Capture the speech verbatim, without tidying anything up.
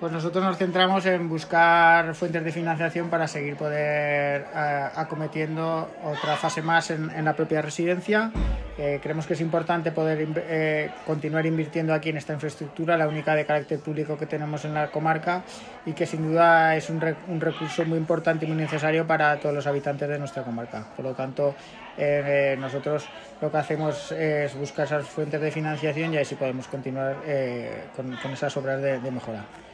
Pues nosotros nos centramos en buscar fuentes de financiación para seguir poder eh, acometiendo otra fase más en, en la propia residencia. Eh, creemos que es importante poder eh, continuar invirtiendo aquí en esta infraestructura, la única de carácter público que tenemos en la comarca, y que sin duda es un, re, un recurso muy importante y muy necesario para todos los habitantes de nuestra comarca. Por lo tanto, eh, nosotros lo que hacemos es buscar esas fuentes de financiación y así podemos continuar eh, con, con esas obras de, de mejora.